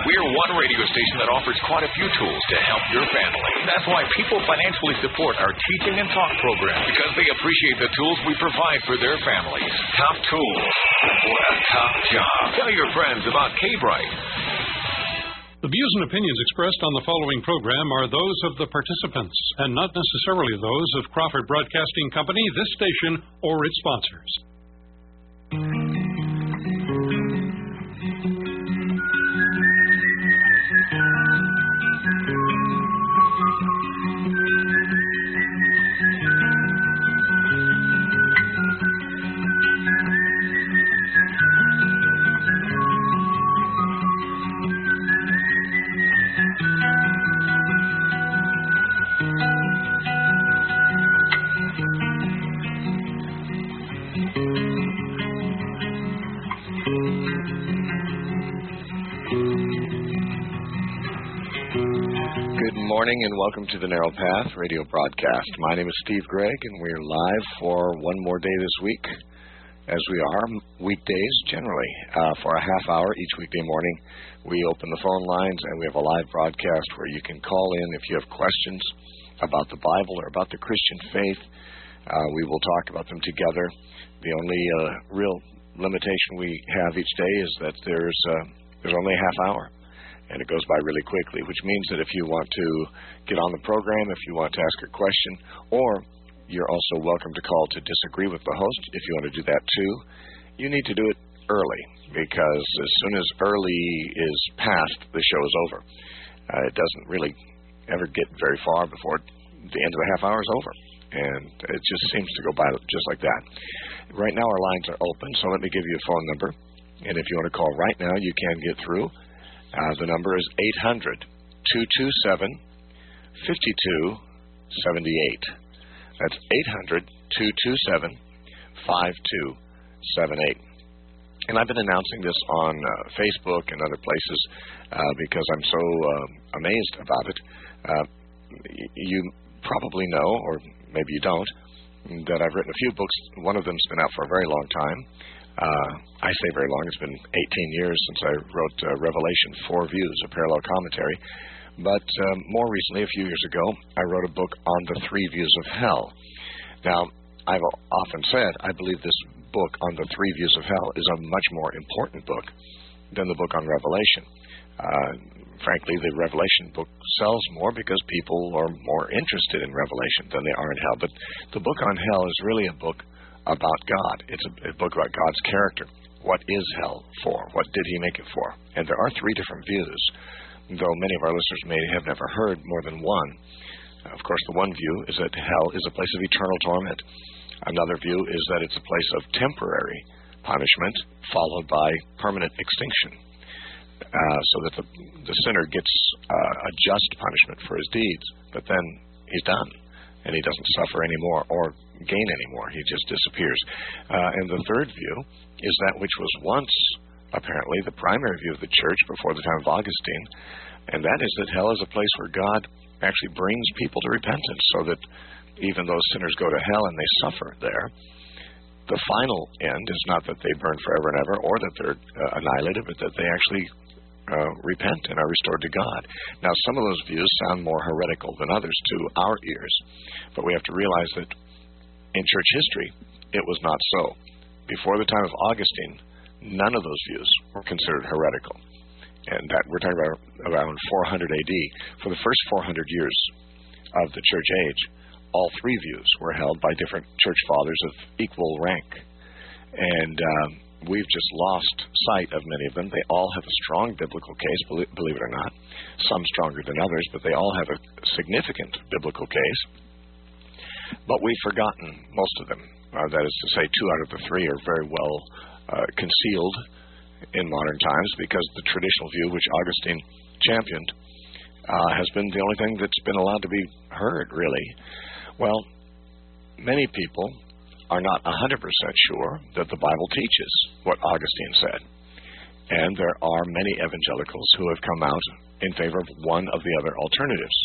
We're one radio station that offers quite a few tools to help your family. That's why people financially support our teaching and talk program, because they appreciate the tools we provide for their families. Top tools for a top job. Tell your friends about K-Bright. The views and opinions expressed on the following program are those of the participants and not necessarily those of Crawford Broadcasting Company, this station, or its sponsors. Good morning and welcome to the Narrow Path radio broadcast. My name is Steve Gregg and we're live for one more day this week, as we are weekdays generally. For a half hour each weekday morning, we open the phone lines and we have a live broadcast where you can call in if you have questions about the Bible or about the Christian faith. We will talk about them together. The only real limitation we have each day is that there's only a half hour. And it goes by really quickly, which means that if you want to get on the program, if you want to ask a question, or you're also welcome to call to disagree with the host, if you want to do that too, you need to do it early, because as soon as early is past, the show is over. It doesn't really ever get very far before the end of the half hour is over. And it just seems to go by just like that. Right now our lines are open, so let me give you a phone number. And if you want to call right now, you can get through. The number is 800-227-5278. That's 800-227-5278. And I've been announcing this on Facebook and other places because I'm so amazed about it. You probably know, or maybe you don't, that I've written a few books. One of them's been out for a very long time. I say very long. It's been 18 years since I wrote Revelation 4 Views, a parallel commentary. But more recently, a few years ago, I wrote a book on the 3 views of hell. Now, I've often said I believe this book on the 3 views of hell is a much more important book than the book on Revelation. Frankly, the Revelation book sells more because people are more interested in Revelation than they are in hell. But the book on hell is really a book about God. It's a book about God's character. What is hell for? What did he make it for? And there are 3 different views, though many of our listeners may have never heard more than one. Of course, the one view is that hell is a place of eternal torment. Another view is that it's a place of temporary punishment followed by permanent extinction, so that the sinner gets a just punishment for his deeds, but then he's done, and he doesn't suffer anymore or gain anymore. He just disappears. And the third view is that which was once, apparently, the primary view of the church before the time of Augustine, and that is that hell is a place where God actually brings people to repentance, so that even though sinners go to hell and they suffer there, the final end is not that they burn forever and ever or that they're annihilated, but that they actually repent and are restored to God. Now, some of those views sound more heretical than others to our ears, but we have to realize that in church history, it was not so. Before the time of Augustine, none of those views were considered heretical. And that we're talking about around 400 AD. For the first 400 years of the church age, all 3 views were held by different church fathers of equal rank. And we've just lost sight of many of them. They all have a strong biblical case, believe it or not. Some stronger than others, but they all have a significant biblical case. But we've forgotten most of them. That is to say, 2 out of the 3 are very well concealed in modern times, because the traditional view, which Augustine championed, has been the only thing that's been allowed to be heard, really. Well, many people are not 100% sure that the Bible teaches what Augustine said. And there are many evangelicals who have come out in favor of one of the other alternatives.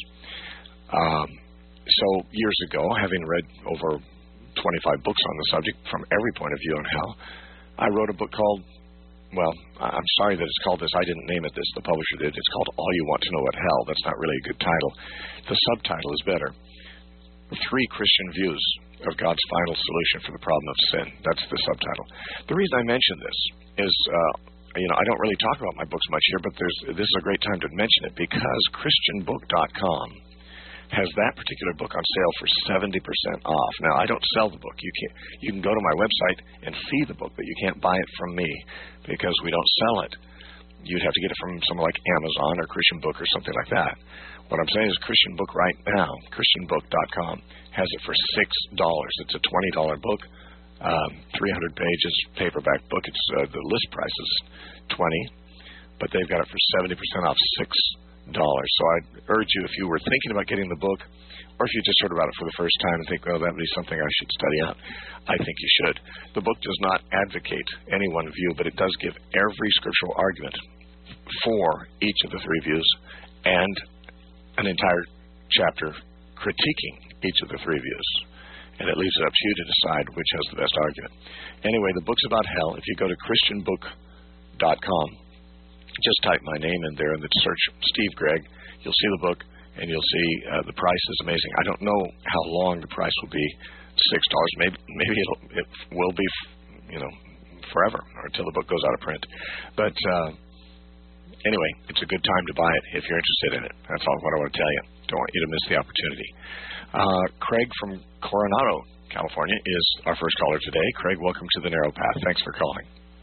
So years ago, having read over 25 books on the subject from every point of view on hell, I wrote a book called well, I'm sorry that it's called this. I didn't name it this. The publisher did. It's called All You Want to Know About Hell. That's not really a good title. The subtitle is better. 3 Christian Views of God's Final Solution for the Problem of Sin. That's the subtitle. The reason I mention this is, I don't really talk about my books much here, but this is a great time to mention it because ChristianBook.com has that particular book on sale for 70% off. Now, I don't sell the book. You can go to my website and see the book, but you can't buy it from me because we don't sell it. You'd have to get it from someone like Amazon or Christian Book or something like that. What I'm saying is Christian Book right now, ChristianBook.com, has it for $6. It's a $20 book, 300 pages, paperback book. It's the list price is $20, but they've got it for 70% off, $6. So I'd urge you, if you were thinking about getting the book, or if you just heard about it for the first time and think, oh, that would be something I should study out, I think you should. The book does not advocate any one view, but it does give every scriptural argument for each of the 3 views and an entire chapter critiquing each of the 3 views. And it leaves it up to you to decide which has the best argument. Anyway, the book's about hell. If you go to ChristianBook.com, just type my name in there and then search Steve Gregg. You'll see the book, and you'll see the price is amazing. I don't know how long the price will be, $6. Maybe it will be, forever or until the book goes out of print. But anyway, it's a good time to buy it if you're interested in it. That's all what I want to tell you. Don't want you to miss the opportunity. Craig from Coronado, California, is our first caller today. Craig, welcome to the Narrow Path. Thanks for calling.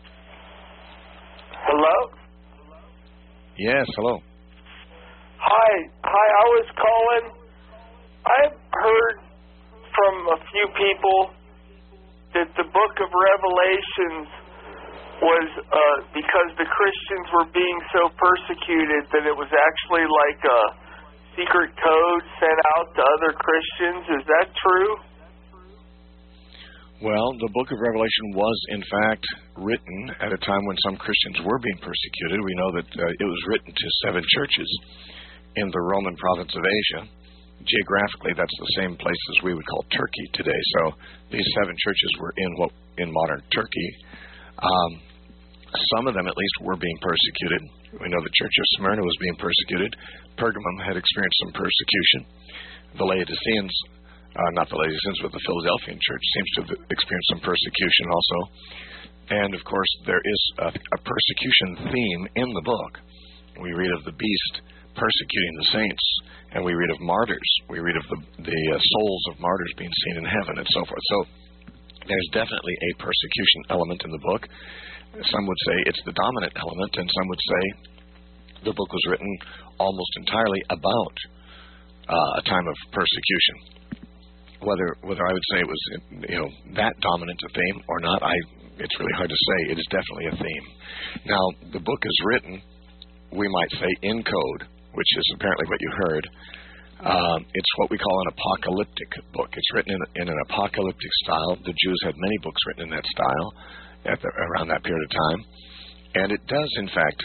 Hello? Yes, hello. Hi, I was calling. I've heard from a few people that the book of Revelations was, because the Christians were being so persecuted, that it was actually like a secret code sent out to other Christians. Is that true? Well, the book of Revelation was, in fact, written at a time when some Christians were being persecuted. We know that it was written to 7 churches in the Roman province of Asia. Geographically, that's the same place as we would call Turkey today. So these 7 churches were in modern Turkey. Some of them, at least, were being persecuted. We know the church of Smyrna was being persecuted. Pergamum had experienced some persecution. The Laodiceans, not the Laodiceans, but the Philadelphian church seems to have experienced some persecution also. And, of course, there is a persecution theme in the book. We read of the beast persecuting the saints, and we read of martyrs. We read of the souls of martyrs being seen in heaven and so forth. So there's definitely a persecution element in the book. Some would say it's the dominant element, and some would say the book was written almost entirely about a time of persecution. Whether I would say it was that dominant a theme or not, it's really hard to say. It is definitely a theme. Now, the book is written, we might say, in code, which is apparently what you heard. It's what we call an apocalyptic book. It's written in an apocalyptic style. The Jews had many books written in that style around that period of time. And it does, in fact,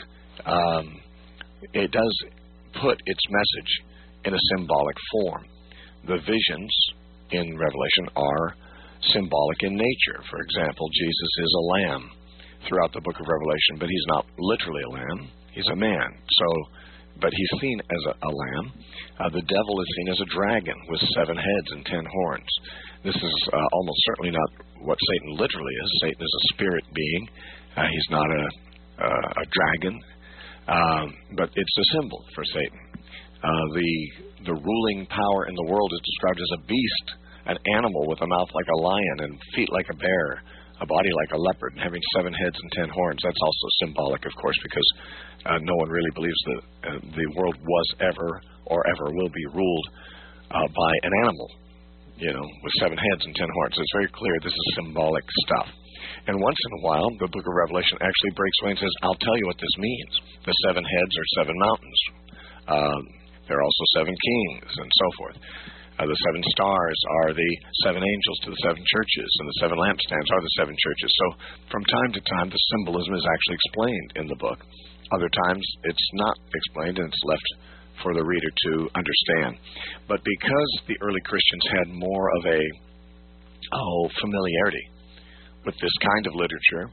it does put its message in a symbolic form. The visions in Revelation are symbolic in nature. For example, Jesus is a lamb throughout the book of Revelation, but he's not literally a lamb. He's a man. But he's seen as a lamb. The devil is seen as a dragon with 7 heads and 10 horns. This is almost certainly not what Satan literally is. Satan is a spirit being. He's not a dragon, but it's a symbol for Satan. The ruling power in the world is described as a beast, an animal with a mouth like a lion and feet like a bear, a body like a leopard, and having 7 heads and 10 horns. That's also symbolic, of course, because no one really believes that the world was ever or ever will be ruled by an animal, with 7 heads and 10 horns. So it's very clear this is symbolic stuff. And once in a while, the book of Revelation actually breaks away and says, I'll tell you what this means. The 7 heads are 7 mountains. There are also 7 kings and so forth. The 7 stars are the 7 angels to the 7 churches, and the 7 lampstands are the 7 churches. So from time to time, the symbolism is actually explained in the book. Other times, it's not explained, and it's left for the reader to understand. But because the early Christians had more of a familiarity with this kind of literature,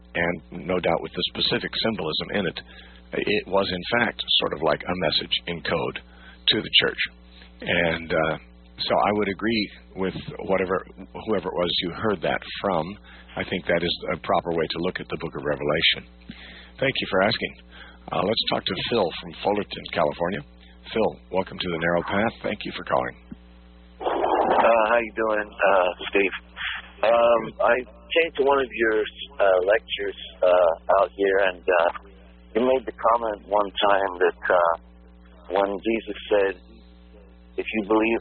and no doubt with the specific symbolism in it, it was in fact sort of like a message in code to the church. And so I would agree with whoever it was you heard that from. I think that is a proper way to look at the book of Revelation. Thank you for asking. Let's talk to Phil from Fullerton, California. Phil, welcome to the Narrow Path. Thank you for calling. How you doing, Steve? I came to one of your lectures out here, and you made the comment one time that when Jesus said, if you believe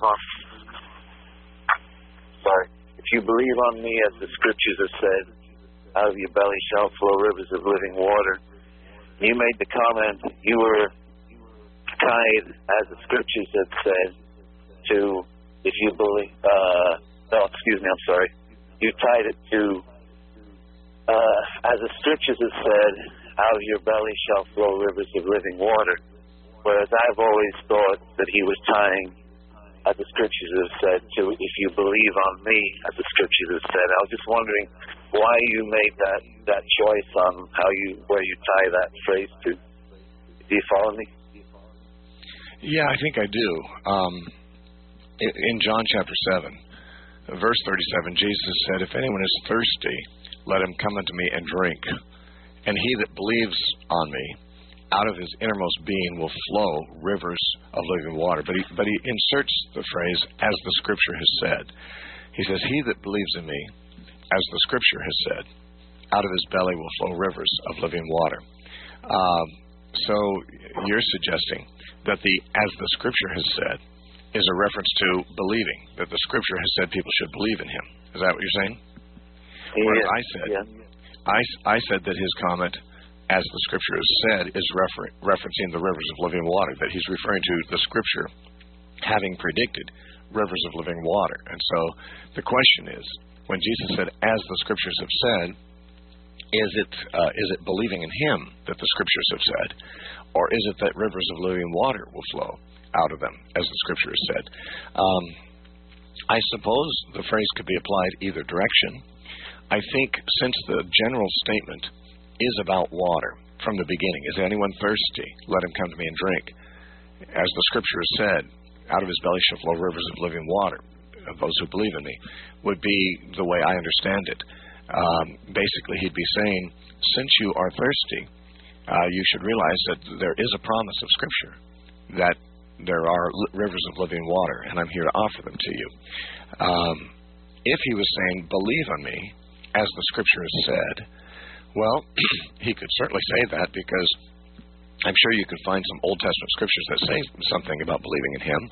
on me, as the scriptures have said, out of your belly shall flow rivers of living water. You made the comment you were tied, as the scriptures had said, to, if you believe, you tied it to, as the scriptures have said, out of your belly shall flow rivers of living water. Whereas I've always thought that he was tying, as the scriptures have said, to, if you believe on me, as the scriptures have said. I was just wondering why you made that choice on where you tie that phrase to. Do you follow me? Yeah, I think I do. In John chapter 7, verse 37, Jesus said, if anyone is thirsty, let him come unto me and drink. And he that believes on me, out of his innermost being will flow rivers of living water. But he inserts the phrase, as the scripture has said. He says, he that believes in me, as the scripture has said, out of his belly will flow rivers of living water. So you're suggesting that the as the scripture has said is a reference to believing, that the scripture has said people should believe in him. Is that what you're saying? Yeah. I said that his comment, as the scripture has said, is referencing the rivers of living water, that he's referring to the scripture having predicted rivers of living water. And so the question is, when Jesus said, as the scriptures have said, is it believing in him that the scriptures have said, or is it that rivers of living water will flow out of them, as the scripture has said? I suppose the phrase could be applied either direction. I think since the general statement is about water from the beginning, is anyone thirsty? Let him come to me and drink. As the scripture has said, out of his belly shall flow rivers of living water, of those who believe in me, would be the way I understand it. Basically, he'd be saying, since you are thirsty, you should realize that there is a promise of Scripture that there are rivers of living water, and I'm here to offer them to you. If he was saying, believe on me, as the Scripture has said, well, he could certainly say that, because I'm sure you could find some Old Testament Scriptures that say something about believing in him.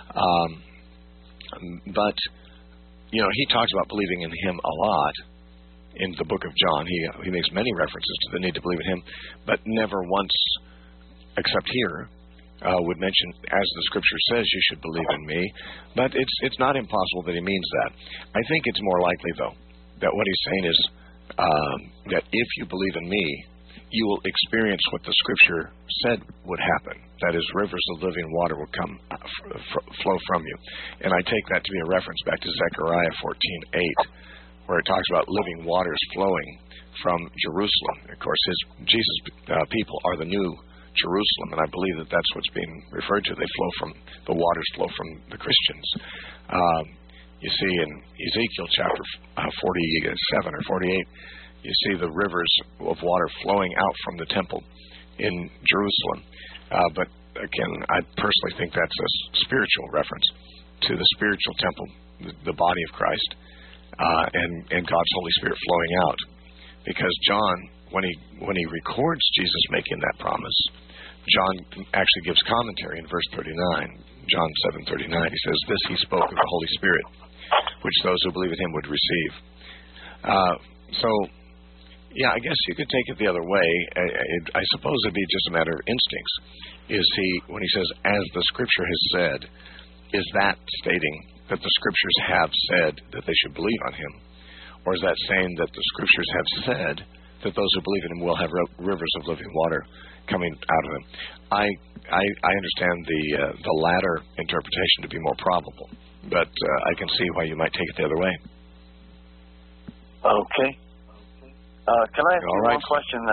But, he talks about believing in him a lot. In the book of John, he makes many references to the need to believe in him, but never once, except here, would mention, as the scripture says, you should believe in me. But it's not impossible that he means that. I think it's more likely, though, that what he's saying is that if you believe in me, you will experience what the scripture said would happen. That is, rivers of living water will come flow from you. And I take that to be a reference back to Zechariah 14:8. Where it talks about living waters flowing from Jerusalem. Of course, Jesus' people are the new Jerusalem, and I believe that that's what's being referred to. The waters flow from the Christians. You see in Ezekiel chapter 47 or 48, you see the rivers of water flowing out from the temple in Jerusalem. But again, I personally think that's a spiritual reference to the spiritual temple, the body of Christ. And God's Holy Spirit flowing out, because John, when he records Jesus making that promise, John actually gives commentary in verse 39, John 7:39. He says, "This he spoke of the Holy Spirit, which those who believe in him would receive." I guess you could take it the other way. I suppose it'd be just a matter of instincts. When he says, "As the Scripture has said," is that stating that the Scriptures have said that they should believe on him? Or is that saying that the Scriptures have said that those who believe in him will have rivers of living water coming out of them? I understand the latter interpretation to be more probable, but I can see why you might take it the other way. Okay. Can I ask you one question?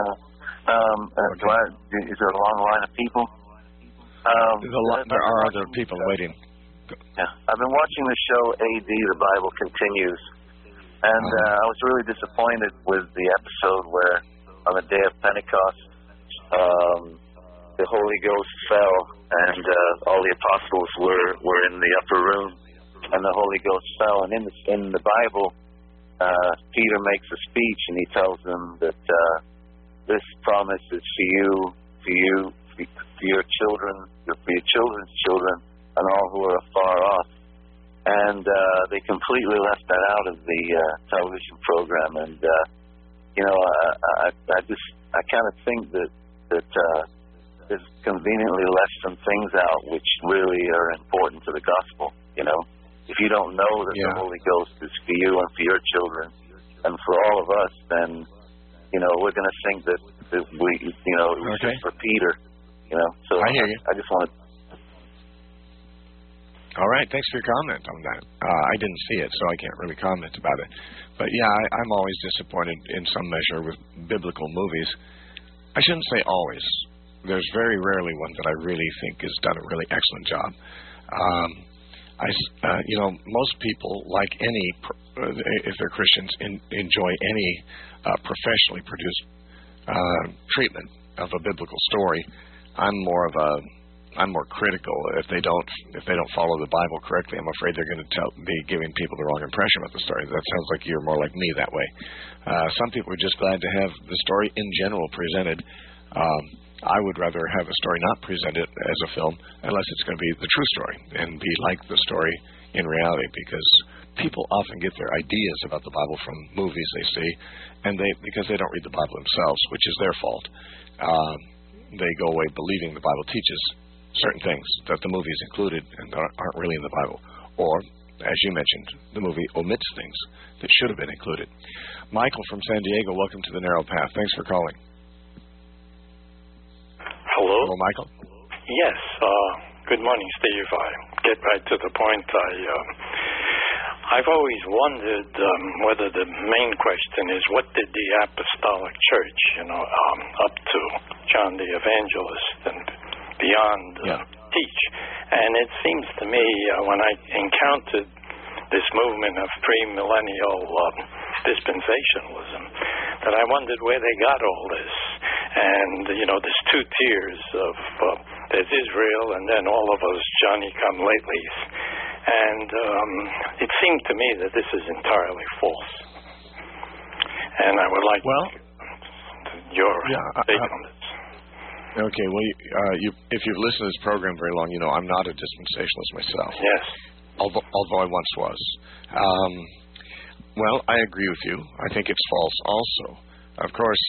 Is there a long line of people? There are other people waiting. Yeah, I've been watching the show AD, The Bible Continues, and I was really disappointed with the episode where on the day of Pentecost, the Holy Ghost fell, and all the apostles were in the upper room, and the Holy Ghost fell. And in the Bible, Peter makes a speech, and he tells them that this promise is for your children, for your children's children, and all who are afar off. And they completely left that out of the television program. And I kind of think that there's conveniently left some things out which really are important to the gospel. If you don't know that the Holy Ghost is for you and for your children and for all of us, then we're going to think that it was just for Peter. So I hear you. I just want to. All right, thanks for your comment on that. I didn't see it, so I can't really comment about it. But yeah, I'm always disappointed in some measure with biblical movies. I shouldn't say always. There's very rarely one that I really think has done a really excellent job. Most people, like any, if they're Christians, enjoy any professionally produced treatment of a biblical story. I'm more critical. If they don't follow the Bible correctly, I'm afraid they're going to be giving people the wrong impression of the story. That sounds like you're more like me that way. Some people are just glad to have the story in general presented. I would rather have a story not presented as a film unless it's going to be the true story and be like the story in reality, because people often get their ideas about the Bible from movies they see, and because they don't read the Bible themselves, which is their fault. They go away believing the Bible teaches certain things that the movie is included and aren't really in the Bible. Or, as you mentioned, the movie omits things that should have been included. Michael from San Diego, welcome to the Narrow Path. Thanks for calling. Hello? Hello, Michael. Yes. Good morning, Steve. I get right to the point. I've always wondered whether the main question is what did the Apostolic Church, up to John the Evangelist and beyond teach. And it seems to me when I encountered this movement of premillennial dispensationalism that I wondered where they got all this. And, there's two tiers of there's Israel and then all of us Johnny-come-latelys. And it seemed to me that this is entirely false. And I would like your take on this. Okay, well, if you've listened to this program very long, I'm not a dispensationalist myself. Yes. Although I once was. Well, I agree with you. I think it's false also. Of course,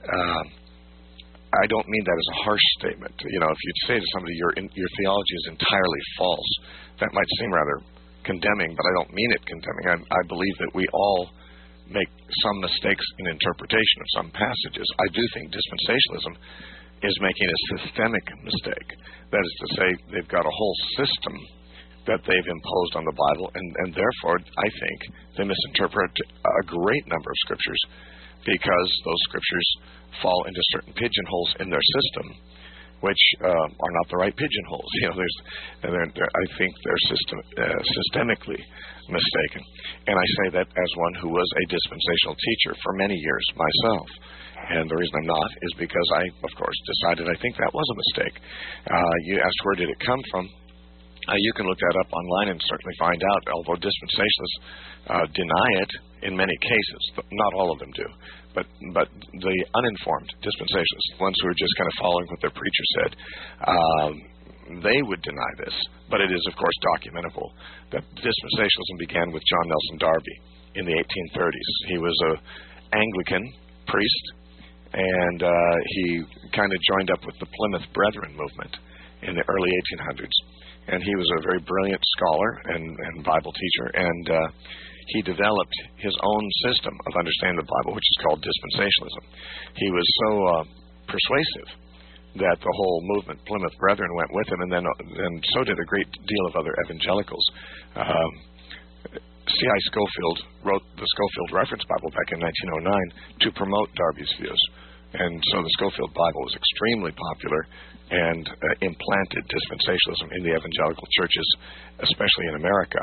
I don't mean that as a harsh statement. If you'd say to somebody your theology is entirely false, that might seem rather condemning, but I don't mean it condemning. I believe that we all make some mistakes in interpretation of some passages. I do think dispensationalism is making a systemic mistake. That is to say, they've got a whole system that they've imposed on the Bible, and therefore, I think, they misinterpret a great number of scriptures because those scriptures fall into certain pigeonholes in their system, which are not the right pigeonholes. I think they're systemically mistaken. And I say that as one who was a dispensational teacher for many years myself. And the reason I'm not is because I, of course, decided I think that was a mistake. You asked where did it come from. You can look that up online and certainly find out, although dispensationalists deny it in many cases. Not all of them do. But the uninformed dispensationalists, the ones who are just kind of following what their preacher said, they would deny this. But it is, of course, documentable that dispensationalism began with John Nelson Darby in the 1830s. He was an Anglican priest, and he kind of joined up with the Plymouth Brethren movement in the early 1800s. And he was a very brilliant scholar and Bible teacher, and he developed his own system of understanding the Bible, which is called dispensationalism. He was so persuasive that the whole movement, Plymouth Brethren, went with him, and then so did a great deal of other evangelicals. C.I. Scofield wrote the Scofield Reference Bible back in 1909 to promote Darby's views. And so the Scofield Bible was extremely popular and implanted dispensationalism in the evangelical churches, especially in America.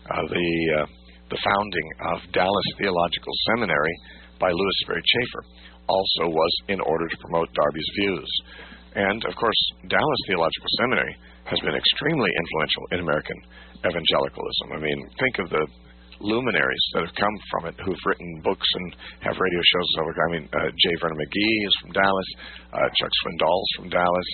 The founding of Dallas Theological Seminary by Louis Sperry Chafer also was in order to promote Darby's views. And, of course, Dallas Theological Seminary has been extremely influential in American evangelicalism. I mean, think of the luminaries that have come from it who've written books and have radio shows. I mean, J. Vernon McGee is from Dallas. Chuck Swindoll's from Dallas.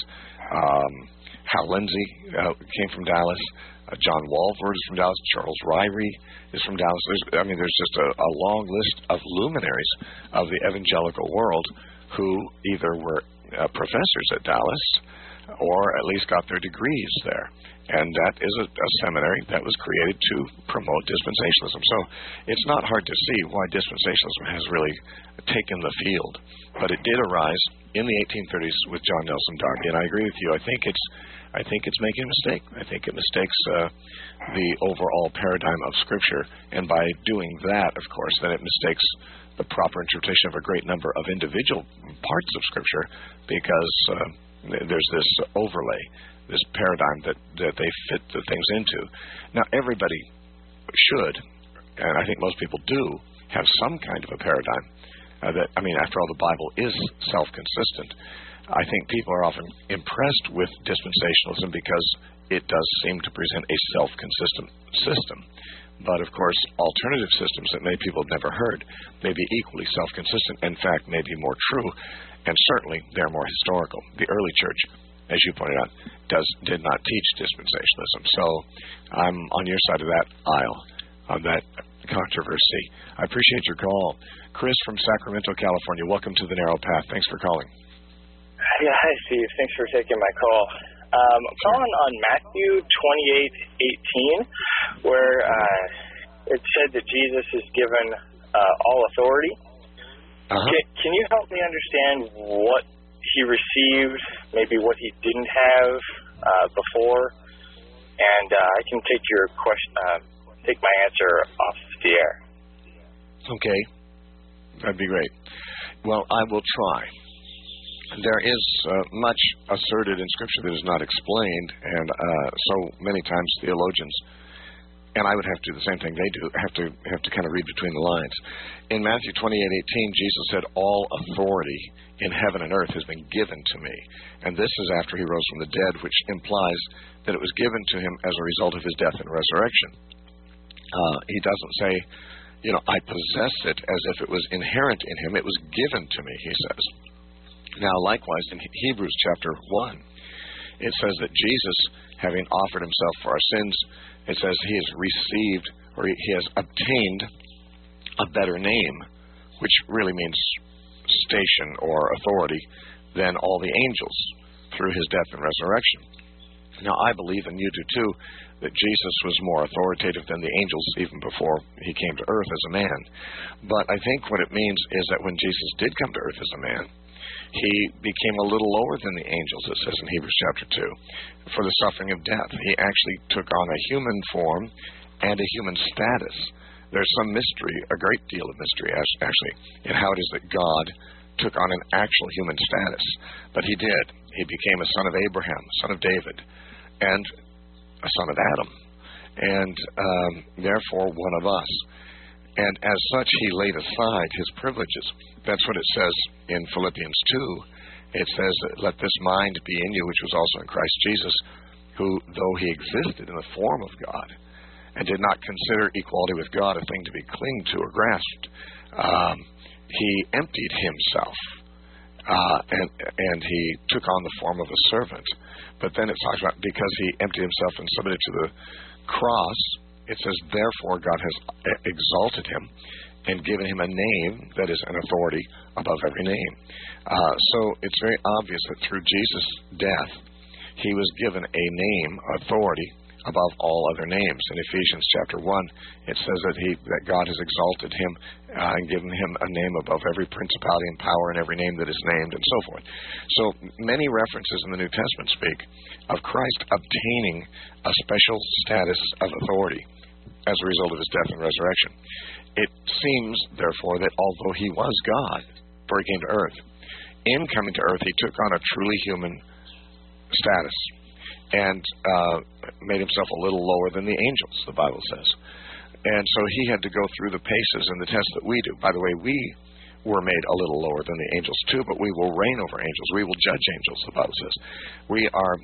Hal Lindsey came from Dallas. John Walvoord is from Dallas. Charles Ryrie is from Dallas. There's just a long list of luminaries of the evangelical world who either were professors at Dallas or at least got their degrees there. And that is a seminary that was created to promote dispensationalism. So it's not hard to see why dispensationalism has really taken the field. But it did arise in the 1830s with John Nelson Darby. And I agree with you. I think it's making a mistake. I think it mistakes the overall paradigm of Scripture. And by doing that, of course, then it mistakes the proper interpretation of a great number of individual parts of Scripture because there's this overlay, this paradigm that they fit the things into. Now, everybody should, and I think most people do, have some kind of a paradigm. After all, the Bible is self-consistent. I think people are often impressed with dispensationalism because it does seem to present a self-consistent system. But, of course, alternative systems that many people have never heard may be equally self-consistent, in fact, may be more true, and certainly they're more historical. The early church, as you pointed out, did not teach dispensationalism. So I'm on your side of that aisle, of that controversy. I appreciate your call. Chris from Sacramento, California, welcome to The Narrow Path. Thanks for calling. Yeah, hi, Steve. Thanks for taking my call. I'm calling on Matthew 28:18, where it said that Jesus is given all authority. Can you help me understand what he received, maybe what he didn't have before? And I can take your take my answer off the air. Okay. That'd be great. Well, I will try. There is much asserted in Scripture that is not explained, and so many times theologians, and I would have to do the same thing they do, have to kind of read between the lines. In Matthew 28:18, Jesus said, "All authority in heaven and earth has been given to me." And this is after he rose from the dead, which implies that it was given to him as a result of his death and resurrection. He doesn't say, I possess it as if it was inherent in him. It was given to me, he says. Now, likewise, in Hebrews chapter 1, it says that Jesus, having offered himself for our sins, it says he has received, or he has obtained a better name, which really means station or authority, than all the angels through his death and resurrection. Now, I believe, and you do too, that Jesus was more authoritative than the angels even before he came to earth as a man. But I think what it means is that when Jesus did come to earth as a man, he became a little lower than the angels, it says in Hebrews chapter 2, for the suffering of death. He actually took on a human form and a human status. There's some mystery, a great deal of mystery, actually, in how it is that God took on an actual human status. But he did. He became a son of Abraham, son of David, and a son of Adam, and therefore one of us. And as such, he laid aside his privileges. That's what it says in Philippians 2. It says, "Let this mind be in you, which was also in Christ Jesus, who, though he existed in the form of God, and did not consider equality with God a thing to be clinged to or grasped, he emptied himself, and he took on the form of a servant." But then it talks about because he emptied himself and submitted to the cross, it says, "Therefore God has exalted him and given him a name that is an authority above every name." So it's very obvious that through Jesus' death, he was given a name, authority, above all other names. In Ephesians chapter 1, it says that God has exalted him and given him a name above every principality and power and every name that is named, and so forth. So many references in the New Testament speak of Christ obtaining a special status of authority. as a result of his death and resurrection. It seems, therefore, that although he was God, for he came to earth, in coming to earth, he took on a truly human status and made himself a little lower than the angels, the Bible says. And so he had to go through the paces and the tests that we do. By the way, we were made a little lower than the angels too, but we will reign over angels. We will judge angels, the Bible says. We are,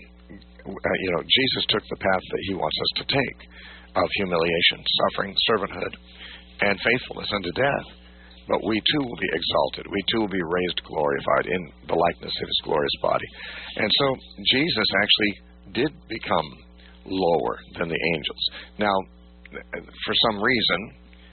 Jesus took the path that he wants us to take of humiliation, suffering, servanthood, and faithfulness unto death. But we too will be exalted. We too will be raised, glorified in the likeness of his glorious body. And so Jesus actually did become lower than the angels. Now, for some reason,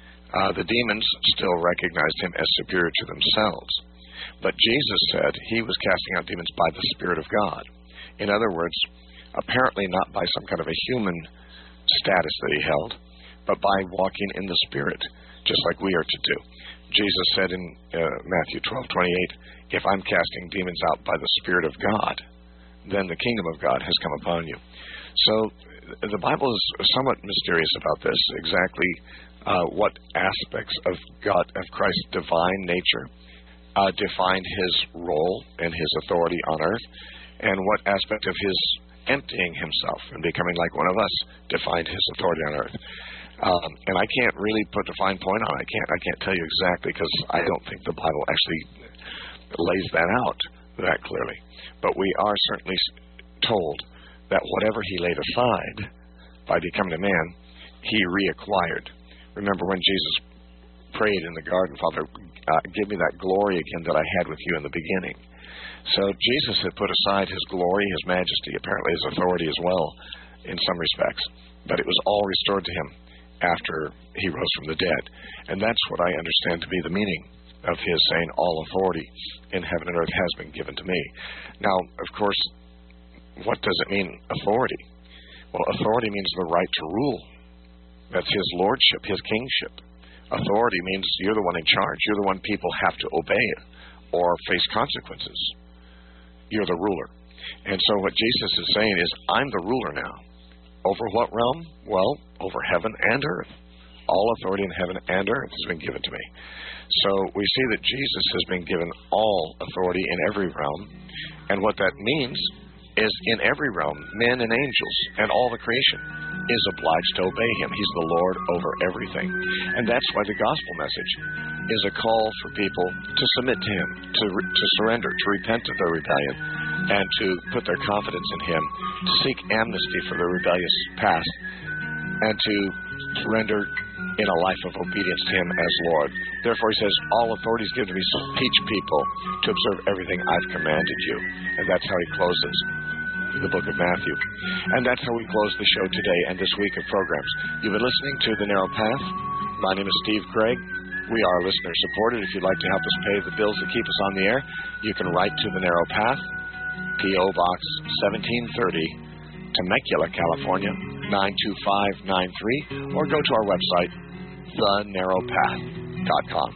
the demons still recognized him as superior to themselves. But Jesus said he was casting out demons by the Spirit of God. In other words, apparently not by some kind of a human status that he held, but by walking in the Spirit, just like we are to do. Jesus said in Matthew 12:28, if I'm casting demons out by the Spirit of God, then the kingdom of God has come upon you. So the Bible is somewhat mysterious about this, exactly what aspects of Christ's divine nature defined his role and his authority on earth, and what aspect of his emptying himself and becoming like one of us defined his authority on earth. And I can't really put a fine point on it. I can't tell you exactly, because I don't think the Bible actually lays that out that clearly. But we are certainly told that whatever he laid aside by becoming a man, he reacquired. Remember when Jesus prayed in the garden, Father, give me that glory again that I had with you in the beginning. So Jesus had put aside his glory, his majesty, apparently his authority as well, in some respects. But it was all restored to him after he rose from the dead. And that's what I understand to be the meaning of his saying, all authority in heaven and earth has been given to me. Now, of course, what does it mean, authority? Well, authority means the right to rule. That's his lordship, his kingship. Authority means you're the one in charge. You're the one people have to obey or face consequences. You're the ruler. And so what Jesus is saying is, I'm the ruler now. Over what realm? Well, over heaven and earth. All authority in heaven and earth has been given to me. So we see that Jesus has been given all authority in every realm. And what that means is in every realm, men and angels and all the creation is obliged to obey him. He's the Lord over everything. And that's why the gospel message is a call for people to submit to him, to surrender, to repent of their rebellion, and to put their confidence in him, to seek amnesty for their rebellious past, and to surrender in a life of obedience to him as Lord. Therefore, he says, all authority is given to me, so teach people to observe everything I've commanded you. And that's how he closes the book of Matthew. And that's how we close the show today and this week of programs. You've been listening to The Narrow Path. My name is Steve Gregg. We are listener-supported. If you'd like to help us pay the bills that keep us on the air, you can write to The Narrow Path, P.O. Box 1730, Temecula, California, 92593, or go to our website, thenarrowpath.com.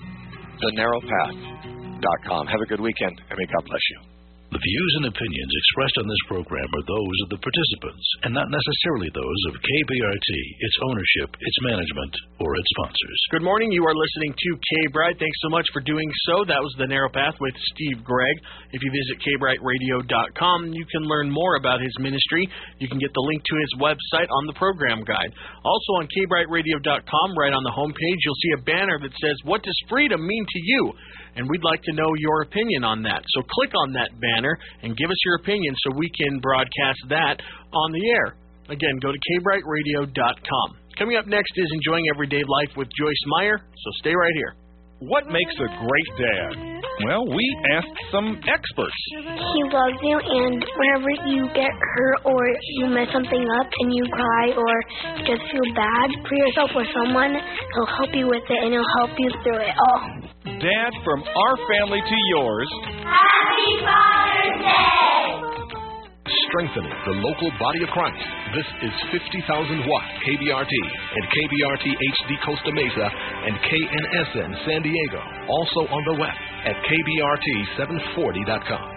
thenarrowpath.com. Have a good weekend, and may God bless you. The views and opinions expressed on this program are those of the participants and not necessarily those of KBRT, its ownership, its management, or its sponsors. Good morning. You are listening to K-Bright. Thanks so much for doing so. That was The Narrow Path with Steve Gregg. If you visit kbrightradio.com, you can learn more about his ministry. You can get the link to his website on the program guide. Also on kbrightradio.com, right on the homepage, you'll see a banner that says, "What does freedom mean to you?" And we'd like to know your opinion on that. So click on that banner and give us your opinion so we can broadcast that on the air. Again, go to kbrightradio.com. Coming up next is Enjoying Everyday Life with Joyce Meyer, so stay right here. What makes a great dad? Well, we asked some experts. He loves you, and whenever you get hurt or you mess something up and you cry or just feel bad for yourself or someone, he'll help you with it and he'll help you through it all. Dad, from our family to yours, Happy Father's Day! Strengthening the local body of Christ. This is 50,000 watt KBRT and KBRT HD Costa Mesa and KNSN San Diego. Also on the web at KBRT740.com.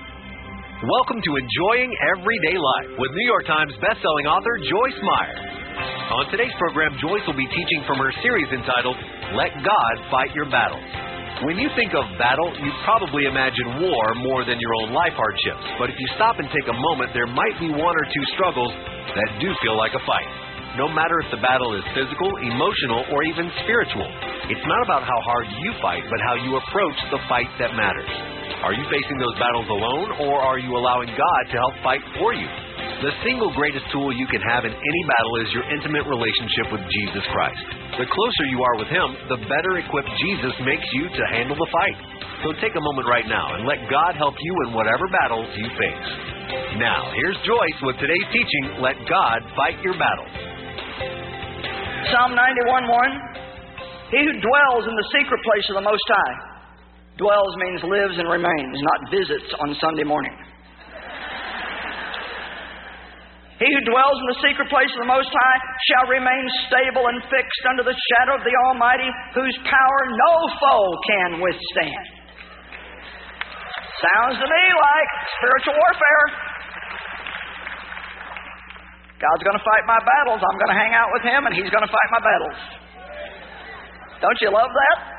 Welcome to Enjoying Everyday Life with New York Times bestselling author Joyce Meyer. On today's program, Joyce will be teaching from her series entitled, Let God Fight Your Battles. When you think of battle, you probably imagine war more than your own life hardships. But if you stop and take a moment, there might be one or two struggles that do feel like a fight. No matter if the battle is physical, emotional, or even spiritual. It's not about how hard you fight, but how you approach the fight that matters. Are you facing those battles alone, or are you allowing God to help fight for you? The single greatest tool you can have in any battle is your intimate relationship with Jesus Christ. The closer you are with Him, the better equipped Jesus makes you to handle the fight. So take a moment right now and let God help you in whatever battles you face. Now, here's Joyce with today's teaching, Let God Fight Your Battles. Psalm 91:1. He who dwells in the secret place of the Most High. Dwells means lives and remains, not visits on Sunday morning. He who dwells in the secret place of the Most High shall remain stable and fixed under the shadow of the Almighty, whose power no foe can withstand. Sounds to me like spiritual warfare. God's going to fight my battles. I'm going to hang out with Him, and He's going to fight my battles. Don't you love that?